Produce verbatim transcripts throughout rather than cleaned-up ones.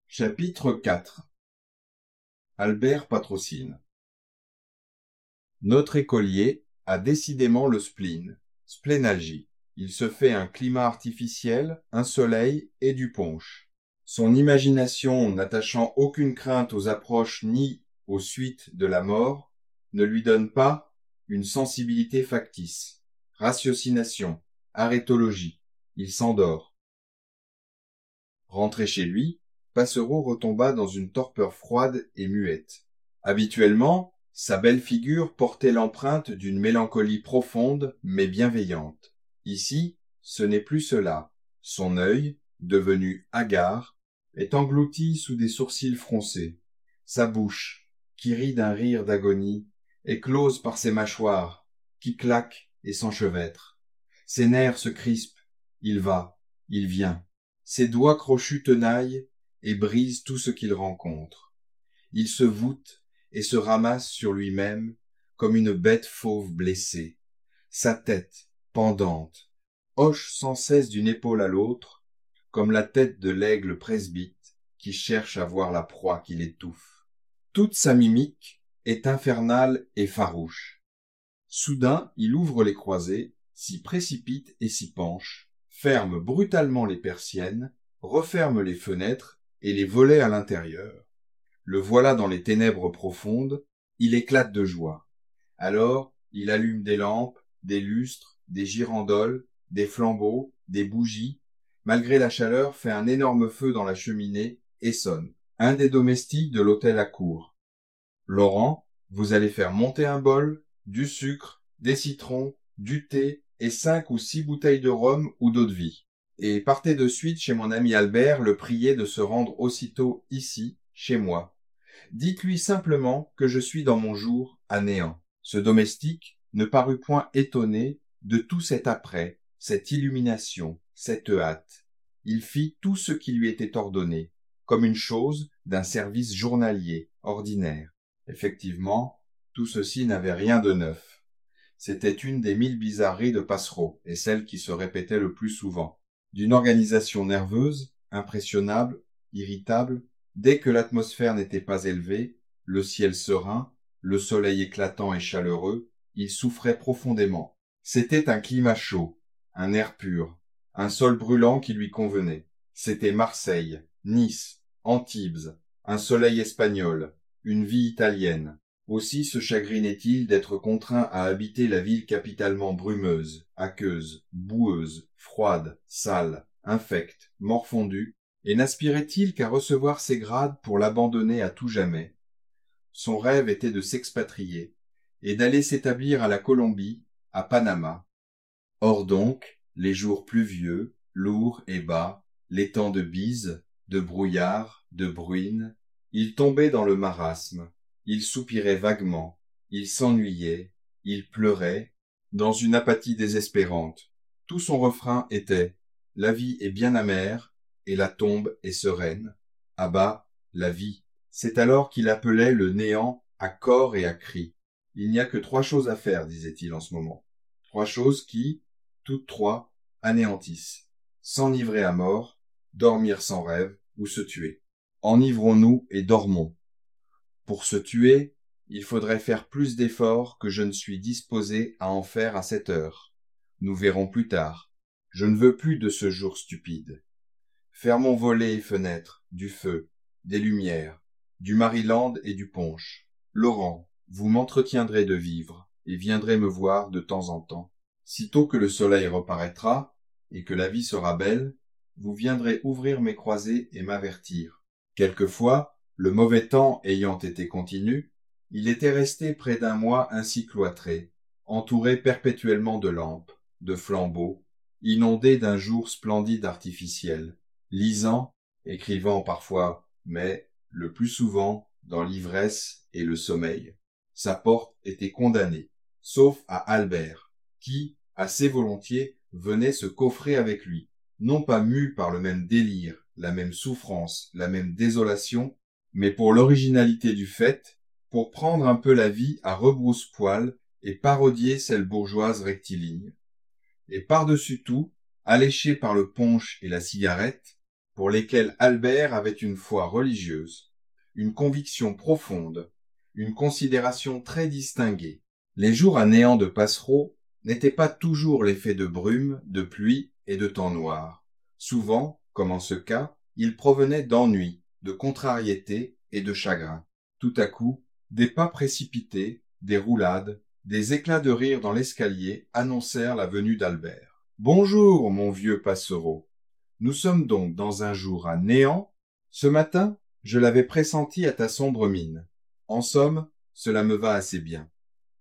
Chapitre quatre. Albert patrocine. Notre écolier a décidément le spleen, splénalgie. Il se fait un climat artificiel, un soleil et du punch. Son imagination, n'attachant aucune crainte aux approches ni aux suites de la mort, ne lui donne pas une sensibilité factice. Ratiocination, arrêtologie, il s'endort. Rentré chez lui, Passereau retomba dans une torpeur froide et muette. Habituellement, sa belle figure portait l'empreinte d'une mélancolie profonde mais bienveillante. Ici, ce n'est plus cela. Son œil, devenu hagard, est englouti sous des sourcils froncés. Sa bouche, qui rit d'un rire d'agonie, est close par ses mâchoires, qui claquent et s'enchevêtrent. Ses nerfs se crispent, il va, il vient. Ses doigts crochus tenaillent et brisent tout ce qu'il rencontre. Il se voûte et se ramasse sur lui-même comme une bête fauve blessée. Sa tête, pendante, hoche sans cesse d'une épaule à l'autre, comme la tête de l'aigle presbyte qui cherche à voir la proie qui l'étouffe. Toute sa mimique est infernale et farouche. Soudain, il ouvre les croisées, s'y précipite et s'y penche, ferme brutalement les persiennes, referme les fenêtres et les volets à l'intérieur. Le voilà dans les ténèbres profondes, il éclate de joie. Alors, il allume des lampes, des lustres, des girandoles, des flambeaux, des bougies. Malgré la chaleur, fait un énorme feu dans la cheminée et sonne. Un des domestiques de l'hôtel accourt. « Laurent, vous allez faire monter un bol, du sucre, des citrons, du thé et cinq ou six bouteilles de rhum ou d'eau-de-vie. Et partez de suite chez mon ami Albert le prier de se rendre aussitôt ici, chez moi. Dites-lui simplement que je suis dans mon jour à néant. » Ce domestique ne parut point étonné de tout cet après, cette illumination, cette hâte. Il fit tout ce qui lui était ordonné, comme une chose d'un service journalier, ordinaire. Effectivement, tout ceci n'avait rien de neuf. C'était une des mille bizarreries de Passereau, et celle qui se répétait le plus souvent. D'une organisation nerveuse, impressionnable, irritable, dès que l'atmosphère n'était pas élevée, le ciel serein, le soleil éclatant et chaleureux, il souffrait profondément. C'était un climat chaud, un air pur, un sol brûlant qui lui convenait. C'était Marseille, Nice, Antibes, un soleil espagnol, une vie italienne. Aussi se chagrinait-il d'être contraint à habiter la ville capitalement brumeuse, aqueuse, boueuse, froide, sale, infecte, morfondue, et n'aspirait-il qu'à recevoir ses grades pour l'abandonner à tout jamais. Son rêve était de s'expatrier et d'aller s'établir à la Colombie, à Panama. Or donc, les jours pluvieux, lourds et bas, les temps de bise, de brouillard, de bruine, il tombait dans le marasme, il soupirait vaguement, il s'ennuyait, il pleurait, dans une apathie désespérante. Tout son refrain était « La vie est bien amère et la tombe est sereine. À bas, la vie. » C'est alors qu'il appelait le néant à corps et à cri. Il n'y a que trois choses à faire, disait-il en ce moment. Trois choses qui, toutes trois, anéantissent. S'enivrer à mort, dormir sans rêve ou se tuer. Enivrons-nous et dormons. Pour se tuer, il faudrait faire plus d'efforts que je ne suis disposé à en faire à cette heure. Nous verrons plus tard. Je ne veux plus de ce jour stupide. Fermons volets et fenêtres, du feu, des lumières, du Maryland et du punch. Laurent, vous m'entretiendrez de vivres et viendrez me voir de temps en temps. Sitôt que le soleil reparaîtra et que la vie sera belle, vous viendrez ouvrir mes croisées et m'avertir. Quelquefois, le mauvais temps ayant été continu, il était resté près d'un mois ainsi cloîtré, entouré perpétuellement de lampes, de flambeaux, inondé d'un jour splendide artificiel, lisant, écrivant parfois, mais, le plus souvent, dans l'ivresse et le sommeil. Sa porte était condamnée, sauf à Albert, qui, assez volontiers, venait se coffrer avec lui, non pas mu par le même délire, la même souffrance, la même désolation, mais pour l'originalité du fait, pour prendre un peu la vie à rebrousse-poil et parodier celle bourgeoise rectiligne. Et par-dessus tout, alléché par le punch et la cigarette, pour lesquels Albert avait une foi religieuse, une conviction profonde, une considération très distinguée. Les jours à néant de Passereau n'étaient pas toujours l'effet de brume, de pluie et de temps noir. Souvent, comme en ce cas, ils provenaient d'ennui, de contrariété et de chagrin. Tout à coup, des pas précipités, des roulades, des éclats de rire dans l'escalier annoncèrent la venue d'Albert. « Bonjour, mon vieux Passereau. Nous sommes donc dans un jour à néant. Ce matin, je l'avais pressenti à ta sombre mine. En somme, cela me va assez bien.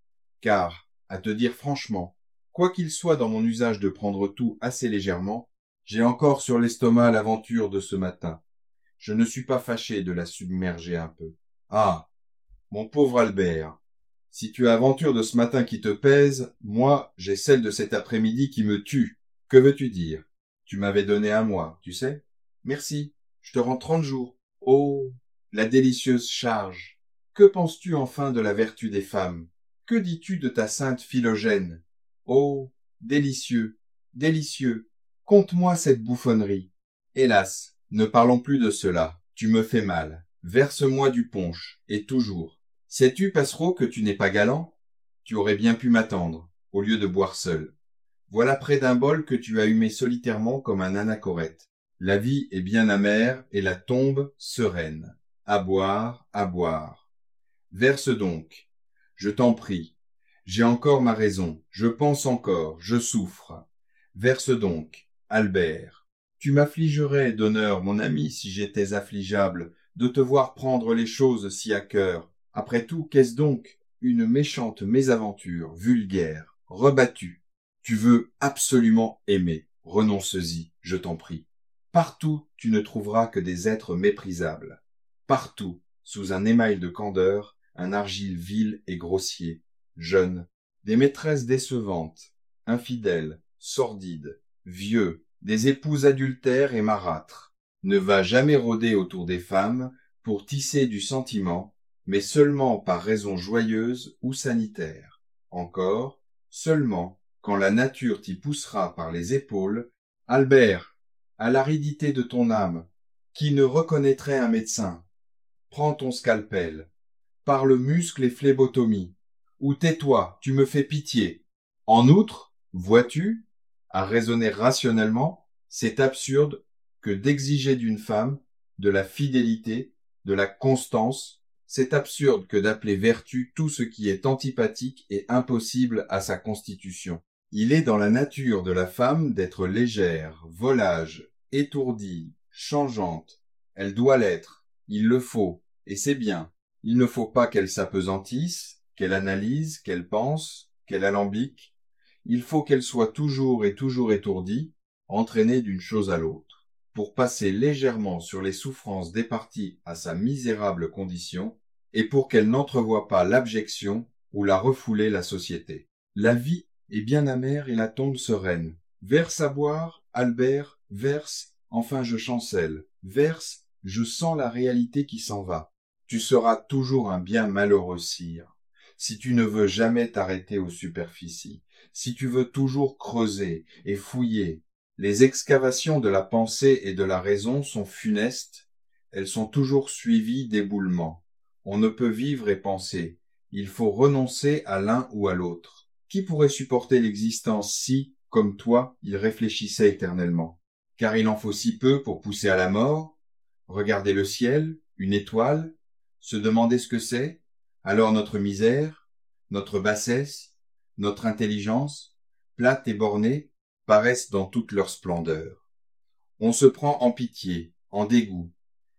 Car, à te dire franchement, quoi qu'il soit dans mon usage de prendre tout assez légèrement, j'ai encore sur l'estomac l'aventure de ce matin. Je ne suis pas fâché de la submerger un peu. Ah, mon pauvre Albert, si tu as l'aventure de ce matin qui te pèse, moi, j'ai celle de cet après-midi qui me tue. Que veux-tu dire? Tu m'avais donné un mois, tu sais? Merci, je te rends trente jours. Oh, la délicieuse charge! Que penses-tu enfin de la vertu des femmes? Que dis-tu de ta sainte Philogène? Oh, délicieux, délicieux! Conte-moi cette bouffonnerie. Hélas, ne parlons plus de cela. Tu me fais mal. Verse-moi du punch, et toujours. Sais-tu, Passereau, que tu n'es pas galant? Tu aurais bien pu m'attendre, au lieu de boire seul. Voilà près d'un bol que tu as humé solitairement comme un anachorète. La vie est bien amère et la tombe sereine. À boire, à boire. Verse donc. Je t'en prie. J'ai encore ma raison. Je pense encore. Je souffre. Verse donc. Albert. Tu m'affligerais d'honneur, mon ami, si j'étais affligeable, de te voir prendre les choses si à cœur. Après tout, qu'est-ce donc? Une méchante mésaventure, vulgaire, rebattue. Tu veux absolument aimer. Renonce-y, je t'en prie. Partout, tu ne trouveras que des êtres méprisables. Partout, sous un émail de candeur, un argile vil et grossier, jeune, des maîtresses décevantes, infidèles, sordides, vieux, des épouses adultères et marâtres. Ne va jamais rôder autour des femmes pour tisser du sentiment, mais seulement par raison joyeuse ou sanitaire. Encore, seulement quand la nature t'y poussera par les épaules. Albert, à l'aridité de ton âme, qui ne reconnaîtrait un médecin? Prends ton scalpel, parle muscle et phlébotomie, ou tais-toi, tu me fais pitié. En outre, vois-tu, à raisonner rationnellement, c'est absurde que d'exiger d'une femme de la fidélité, de la constance. C'est absurde que d'appeler vertu tout ce qui est antipathique et impossible à sa constitution. Il est dans la nature de la femme d'être légère, volage, étourdie, changeante. Elle doit l'être, il le faut, et c'est bien. Il ne faut pas qu'elle s'apesantisse, qu'elle analyse, qu'elle pense, qu'elle alambique. Il faut qu'elle soit toujours et toujours étourdie, entraînée d'une chose à l'autre, pour passer légèrement sur les souffrances départies à sa misérable condition, et pour qu'elle n'entrevoie pas l'abjection ou la refouler la société. La vie est bien amère et la tombe sereine. Verse à boire, Albert, verse, enfin je chancelle. Verse, je sens la réalité qui s'en va. Tu seras toujours un bien malheureux sire, si tu ne veux jamais t'arrêter aux superficies, si tu veux toujours creuser et fouiller. Les excavations de la pensée et de la raison sont funestes, elles sont toujours suivies d'éboulements. On ne peut vivre et penser, il faut renoncer à l'un ou à l'autre. Qui pourrait supporter l'existence si, comme toi, il réfléchissait éternellement? Car il en faut si peu pour pousser à la mort. Regarder le ciel, une étoile, se demander ce que c'est, alors notre misère, notre bassesse, notre intelligence, plate et bornée, paraissent dans toute leur splendeur. On se prend en pitié, en dégoût.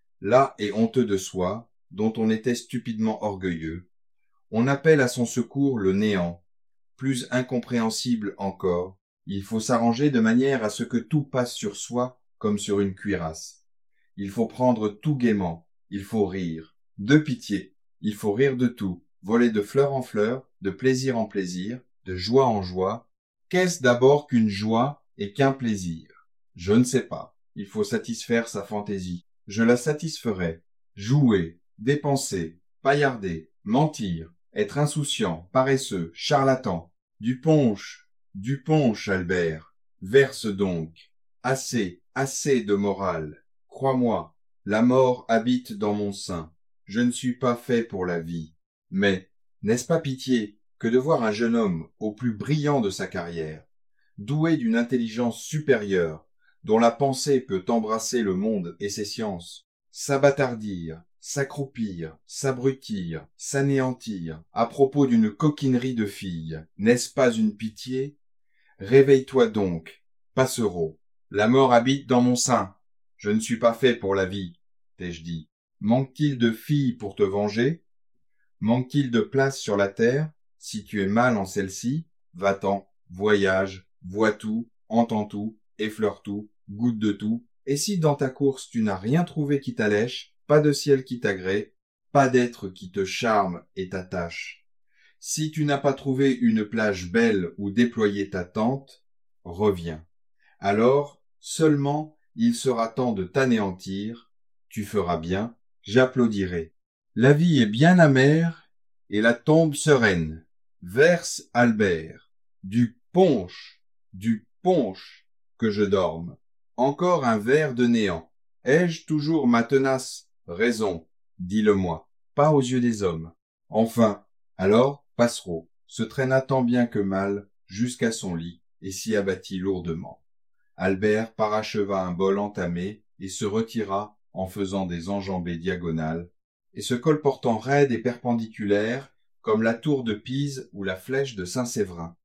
Là est honteux de soi, dont on était stupidement orgueilleux. On appelle à son secours le néant. Plus incompréhensible encore, il faut s'arranger de manière à ce que tout passe sur soi comme sur une cuirasse. Il faut prendre tout gaiement, il faut rire. De pitié, il faut rire de tout, voler de fleur en fleur, de plaisir en plaisir, de joie en joie. Qu'est-ce d'abord qu'une joie et qu'un plaisir? Je ne sais pas. Il faut satisfaire sa fantaisie. Je la satisferai. Jouer, dépenser, paillarder, mentir, être insouciant, paresseux, charlatan. Du punch, du punch, Albert. Verse donc. Assez, assez de morale. Crois-moi, la mort habite dans mon sein. Je ne suis pas fait pour la vie. Mais, n'est-ce pas pitié que de voir un jeune homme au plus brillant de sa carrière, doué d'une intelligence supérieure, dont la pensée peut embrasser le monde et ses sciences, s'abattardir, s'accroupir, s'abrutir, s'anéantir, à propos d'une coquinerie de fille, n'est-ce pas une pitié? Réveille-toi donc, passereau. La mort habite dans mon sein. Je ne suis pas fait pour la vie, t'ai-je dit. Manque-t-il de filles pour te venger? Manque-t-il de place sur la terre? Si tu es mal en celle-ci, va-t'en, voyage, vois tout, entends tout, effleure tout, goûte de tout. Et si dans ta course tu n'as rien trouvé qui t'allèche, pas de ciel qui t'agrée, pas d'être qui te charme et t'attache. Si tu n'as pas trouvé une plage belle où déployer ta tente, reviens. Alors, seulement, il sera temps de t'anéantir. Tu feras bien, j'applaudirai. La vie est bien amère et la tombe sereine. Verse Albert. Du punch, du punch, que je dorme. Encore un verre de néant. Ai-je toujours ma tenace raison? Dis-le-moi, pas aux yeux des hommes. Enfin, alors, Passereau se traîna tant bien que mal jusqu'à son lit et s'y abattit lourdement. Albert paracheva un bol entamé et se retira en faisant des enjambées diagonales, et se colportant raide et perpendiculaire comme la tour de Pise ou la flèche de Saint-Séverin.